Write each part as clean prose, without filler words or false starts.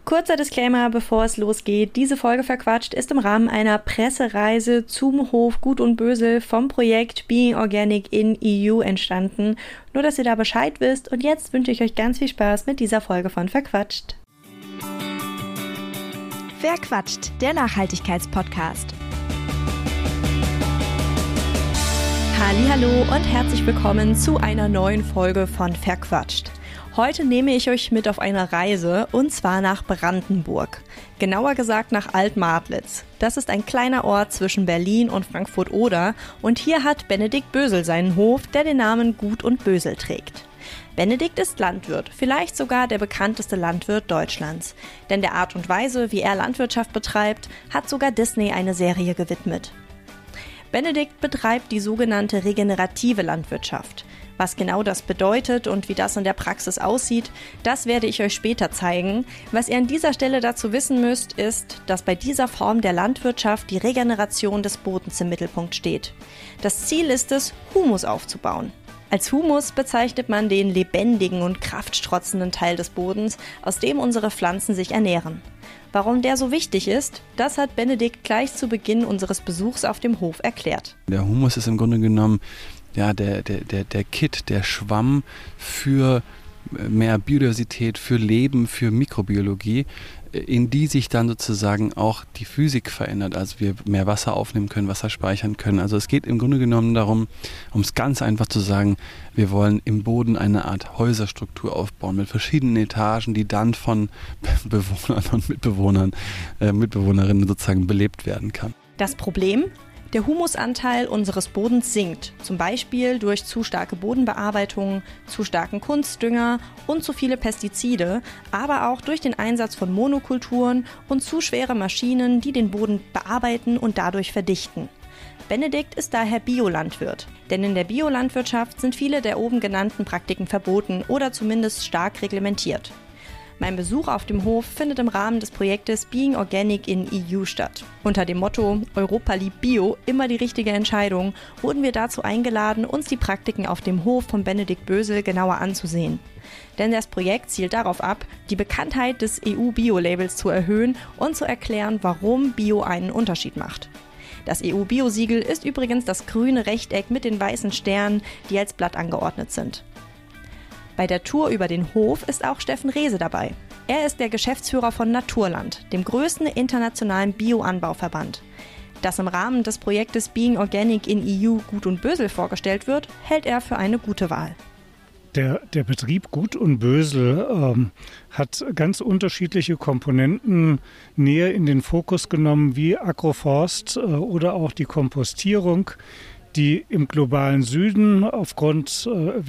Kurzer Disclaimer, bevor es losgeht. Diese Folge Verquatscht ist im Rahmen einer Pressereise zum Hof Gut und Bösel vom Projekt Being Organic in EU entstanden. Nur, dass ihr da Bescheid wisst. Und jetzt wünsche ich euch ganz viel Spaß mit dieser Folge von Verquatscht. Verquatscht, der Nachhaltigkeitspodcast. Hallihallo und herzlich willkommen zu einer neuen Folge von Verquatscht. Heute nehme ich euch mit auf eine Reise und zwar nach Brandenburg. Genauer gesagt nach Alt-Martlitz. Das ist ein kleiner Ort zwischen Berlin und Frankfurt-Oder und hier hat Benedikt Bösel seinen Hof, der den Namen Gut und Bösel trägt. Benedikt ist Landwirt, vielleicht sogar der bekannteste Landwirt Deutschlands. Denn der Art und Weise, wie er Landwirtschaft betreibt, hat sogar Disney eine Serie gewidmet. Benedikt betreibt die sogenannte regenerative Landwirtschaft. Was genau das bedeutet und wie das in der Praxis aussieht, das werde ich euch später zeigen. Was ihr an dieser Stelle dazu wissen müsst, ist, dass bei dieser Form der Landwirtschaft die Regeneration des Bodens im Mittelpunkt steht. Das Ziel ist es, Humus aufzubauen. Als Humus bezeichnet man den lebendigen und kraftstrotzenden Teil des Bodens, aus dem unsere Pflanzen sich ernähren. Warum der so wichtig ist, das hat Benedikt gleich zu Beginn unseres Besuchs auf dem Hof erklärt. Der Humus ist im Grunde genommen der Kit, der Schwamm für mehr Biodiversität, für Leben, für Mikrobiologie, in die sich dann sozusagen auch die Physik verändert, also wir mehr Wasser aufnehmen können, Wasser speichern können. Also es geht im Grunde genommen darum, um es ganz einfach zu sagen, wir wollen im Boden eine Art Häuserstruktur aufbauen mit verschiedenen Etagen, die dann von Bewohnern und Mitbewohnerinnen sozusagen belebt werden kann. Das Problem? Der Humusanteil unseres Bodens sinkt, zum Beispiel durch zu starke Bodenbearbeitung, zu starken Kunstdünger und zu viele Pestizide, aber auch durch den Einsatz von Monokulturen und zu schwere Maschinen, die den Boden bearbeiten und dadurch verdichten. Benedikt ist daher Biolandwirt, denn in der Biolandwirtschaft sind viele der oben genannten Praktiken verboten oder zumindest stark reglementiert. Mein Besuch auf dem Hof findet im Rahmen des Projektes Being Organic in EU statt. Unter dem Motto Europa liebt Bio, immer die richtige Entscheidung, wurden wir dazu eingeladen, uns die Praktiken auf dem Hof von Benedikt Bösel genauer anzusehen. Denn das Projekt zielt darauf ab, die Bekanntheit des EU-Bio-Labels zu erhöhen und zu erklären, warum Bio einen Unterschied macht. Das EU-Bio-Siegel ist übrigens das grüne Rechteck mit den weißen Sternen, die als Blatt angeordnet sind. Bei der Tour über den Hof ist auch Steffen Rehse dabei. Er ist der Geschäftsführer von Naturland, dem größten internationalen Bio-Anbauverband. Das im Rahmen des Projektes Being Organic in EU Gut und Bösel vorgestellt wird, hält er für eine gute Wahl. Der Betrieb Gut und Bösel hat ganz unterschiedliche Komponenten näher in den Fokus genommen, wie Agroforst oder auch die Kompostierung, die im globalen Süden aufgrund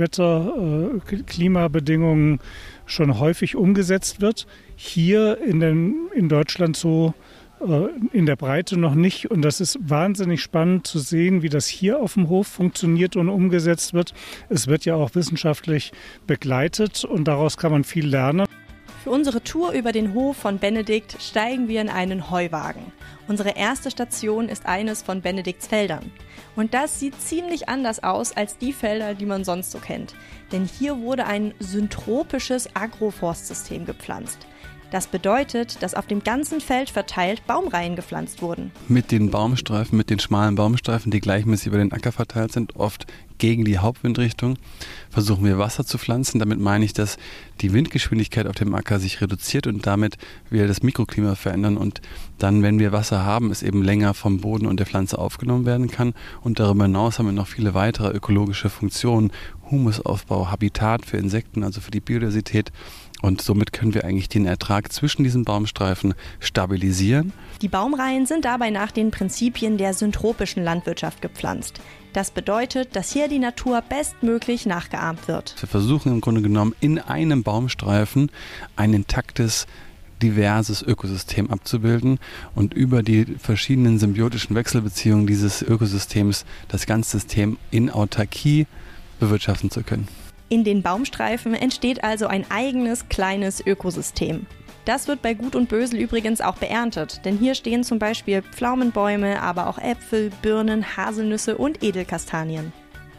Klimabedingungen schon häufig umgesetzt wird. Hier in Deutschland so in der Breite noch nicht. Und das ist wahnsinnig spannend zu sehen, wie das hier auf dem Hof funktioniert und umgesetzt wird. Es wird ja auch wissenschaftlich begleitet und daraus kann man viel lernen. Für unsere Tour über den Hof von Benedikt steigen wir in einen Heuwagen. Unsere erste Station ist eines von Benedikts Feldern. Und das sieht ziemlich anders aus als die Felder, die man sonst so kennt. Denn hier wurde ein syntropisches Agroforstsystem gepflanzt. Das bedeutet, dass auf dem ganzen Feld verteilt Baumreihen gepflanzt wurden. Mit den Baumstreifen, mit den schmalen Baumstreifen, die gleichmäßig über den Acker verteilt sind, oft gegen die Hauptwindrichtung, versuchen wir Wasser zu pflanzen. Damit meine ich, dass die Windgeschwindigkeit auf dem Acker sich reduziert und damit wir das Mikroklima verändern und dann, wenn wir Wasser haben, es eben länger vom Boden und der Pflanze aufgenommen werden kann. Und darüber hinaus haben wir noch viele weitere ökologische Funktionen, Humusaufbau, Habitat für Insekten, also für die Biodiversität. Und somit können wir eigentlich den Ertrag zwischen diesen Baumstreifen stabilisieren. Die Baumreihen sind dabei nach den Prinzipien der syntropischen Landwirtschaft gepflanzt. Das bedeutet, dass hier die Natur bestmöglich nachgeahmt wird. Wir versuchen im Grunde genommen in einem Baumstreifen ein intaktes, diverses Ökosystem abzubilden und über die verschiedenen symbiotischen Wechselbeziehungen dieses Ökosystems das ganze System in Autarkie bewirtschaften zu können. In den Baumstreifen entsteht also ein eigenes kleines Ökosystem. Das wird bei Gut und Bösel übrigens auch beerntet, denn hier stehen zum Beispiel Pflaumenbäume, aber auch Äpfel, Birnen, Haselnüsse und Edelkastanien.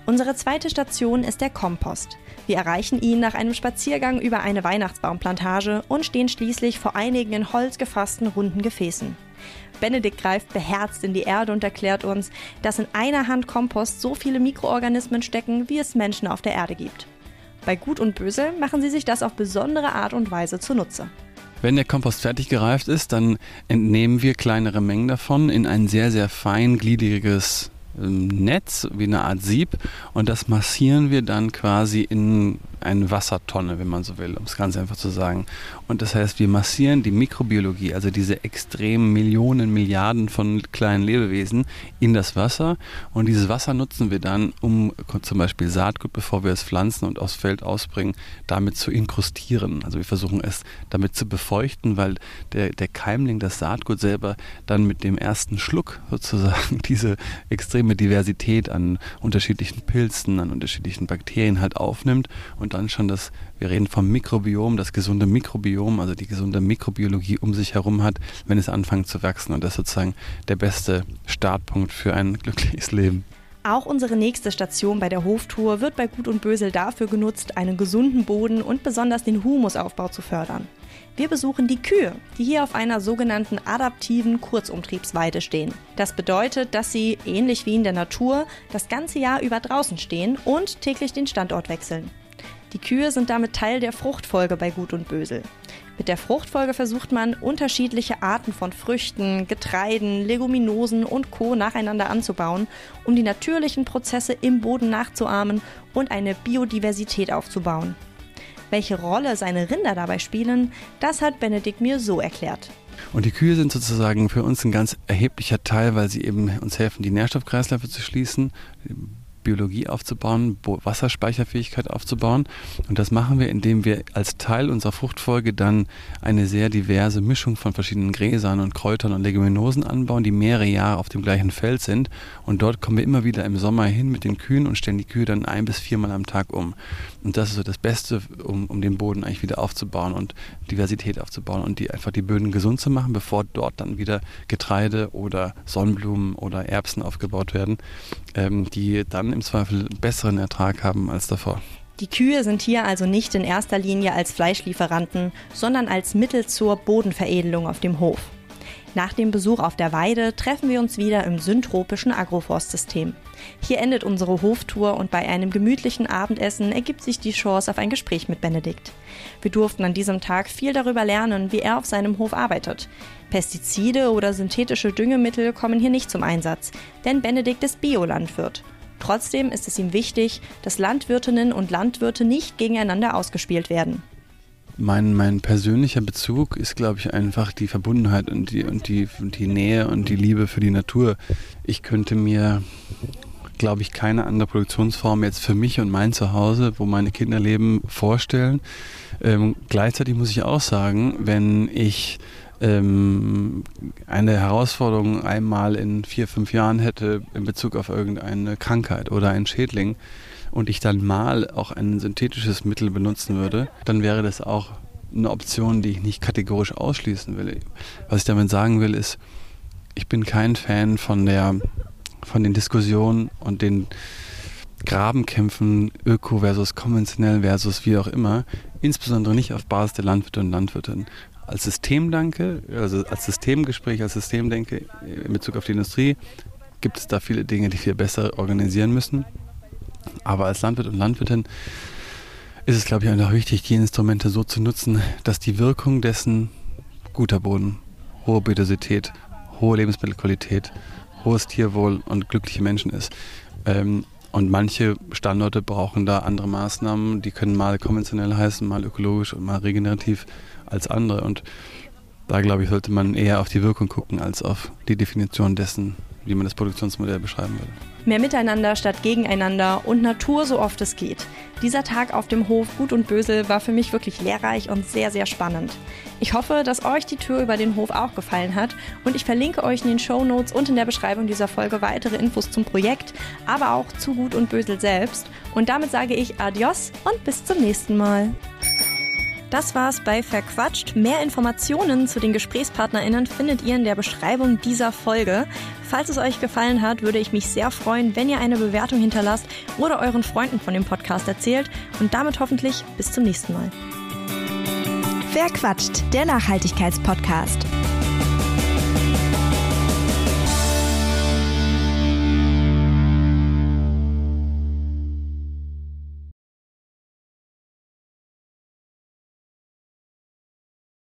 Unsere zweite Station ist der Kompost. Wir erreichen ihn nach einem Spaziergang über eine Weihnachtsbaumplantage und stehen schließlich vor einigen in Holz gefassten runden Gefäßen. Benedikt greift beherzt in die Erde und erklärt uns, dass in einer Hand Kompost so viele Mikroorganismen stecken, wie es Menschen auf der Erde gibt. Bei Gut und Bösel machen sie sich das auf besondere Art und Weise zunutze. Wenn der Kompost fertig gereift ist, dann entnehmen wir kleinere Mengen davon in ein sehr, sehr feingliedriges Netz, wie eine Art Sieb, und das massieren wir dann quasi in eine Wassertonne, wenn man so will, um es ganz einfach zu sagen. Und das heißt, wir massieren die Mikrobiologie, also diese extremen Millionen, Milliarden von kleinen Lebewesen in das Wasser, und dieses Wasser nutzen wir dann, um zum Beispiel Saatgut, bevor wir es pflanzen und aufs Feld ausbringen, damit zu inkrustieren. Also wir versuchen es damit zu befeuchten, weil der Keimling, das Saatgut selber, dann mit dem ersten Schluck sozusagen diese extreme Diversität an unterschiedlichen Pilzen, an unterschiedlichen Bakterien halt aufnimmt und dann schon wir reden vom Mikrobiom, das gesunde Mikrobiom, also die gesunde Mikrobiologie um sich herum hat, wenn es anfängt zu wachsen. Und das ist sozusagen der beste Startpunkt für ein glückliches Leben. Auch unsere nächste Station bei der Hoftour wird bei Gut und Bösel dafür genutzt, einen gesunden Boden und besonders den Humusaufbau zu fördern. Wir besuchen die Kühe, die hier auf einer sogenannten adaptiven Kurzumtriebsweide stehen. Das bedeutet, dass sie, ähnlich wie in der Natur, das ganze Jahr über draußen stehen und täglich den Standort wechseln. Die Kühe sind damit Teil der Fruchtfolge bei Gut und Bösel. Mit der Fruchtfolge versucht man, unterschiedliche Arten von Früchten, Getreiden, Leguminosen und Co. nacheinander anzubauen, um die natürlichen Prozesse im Boden nachzuahmen und eine Biodiversität aufzubauen. Welche Rolle seine Rinder dabei spielen, das hat Benedikt mir so erklärt. Und die Kühe sind sozusagen für uns ein ganz erheblicher Teil, weil sie eben uns helfen, die Nährstoffkreisläufe zu schließen, Biologie aufzubauen, Wasserspeicherfähigkeit aufzubauen. Und das machen wir, indem wir als Teil unserer Fruchtfolge dann eine sehr diverse Mischung von verschiedenen Gräsern und Kräutern und Leguminosen anbauen, die mehrere Jahre auf dem gleichen Feld sind. Und dort kommen wir immer wieder im Sommer hin mit den Kühen und stellen die Kühe dann 1 bis 4 Mal am Tag um. Und das ist so das Beste, um den Boden eigentlich wieder aufzubauen und Diversität aufzubauen und einfach die Böden gesund zu machen, bevor dort dann wieder Getreide oder Sonnenblumen oder Erbsen aufgebaut werden, die dann im Zweifel besseren Ertrag haben als davor. Die Kühe sind hier also nicht in erster Linie als Fleischlieferanten, sondern als Mittel zur Bodenveredelung auf dem Hof. Nach dem Besuch auf der Weide treffen wir uns wieder im syntropischen Agroforstsystem. Hier endet unsere Hoftour und bei einem gemütlichen Abendessen ergibt sich die Chance auf ein Gespräch mit Benedikt. Wir durften an diesem Tag viel darüber lernen, wie er auf seinem Hof arbeitet. Pestizide oder synthetische Düngemittel kommen hier nicht zum Einsatz, denn Benedikt ist Biolandwirt. Trotzdem ist es ihm wichtig, dass Landwirtinnen und Landwirte nicht gegeneinander ausgespielt werden. Mein persönlicher Bezug ist, glaube ich, einfach die Verbundenheit und die Nähe und die Liebe für die Natur. Ich könnte mir, glaube ich, keine andere Produktionsform jetzt für mich und mein Zuhause, wo meine Kinder leben, vorstellen. Gleichzeitig muss ich auch sagen, wenn ich eine Herausforderung einmal in 4-5 Jahren hätte in Bezug auf irgendeine Krankheit oder einen Schädling und ich dann mal auch ein synthetisches Mittel benutzen würde, dann wäre das auch eine Option, die ich nicht kategorisch ausschließen will. Was ich damit sagen will, ist, ich bin kein Fan von den Diskussionen und den Grabenkämpfen öko versus konventionell versus wie auch immer, insbesondere nicht auf Basis der Landwirte und Landwirtinnen. Als Systemdenke, also als Systemgespräch, als Systemdenke in Bezug auf die Industrie gibt es da viele Dinge, die wir besser organisieren müssen. Aber als Landwirt und Landwirtin ist es, glaube ich, einfach wichtig, die Instrumente so zu nutzen, dass die Wirkung dessen guter Boden, hohe Biodiversität, hohe Lebensmittelqualität, hohes Tierwohl und glückliche Menschen ist. Und manche Standorte brauchen da andere Maßnahmen, die können mal konventionell heißen, mal ökologisch und mal regenerativ als andere. Und da, glaube ich, sollte man eher auf die Wirkung gucken, als auf die Definition dessen, wie man das Produktionsmodell beschreiben würde. Mehr Miteinander statt Gegeneinander und Natur so oft es geht. Dieser Tag auf dem Hof Gut und Bösel war für mich wirklich lehrreich und sehr, sehr spannend. Ich hoffe, dass euch die Tour über den Hof auch gefallen hat und ich verlinke euch in den Shownotes und in der Beschreibung dieser Folge weitere Infos zum Projekt, aber auch zu Gut und Bösel selbst. Und damit sage ich Adios und bis zum nächsten Mal. Das war's bei Verquatscht. Mehr Informationen zu den GesprächspartnerInnen findet ihr in der Beschreibung dieser Folge. Falls es euch gefallen hat, würde ich mich sehr freuen, wenn ihr eine Bewertung hinterlasst oder euren Freunden von dem Podcast erzählt. Und damit hoffentlich bis zum nächsten Mal. Verquatscht, der Nachhaltigkeitspodcast.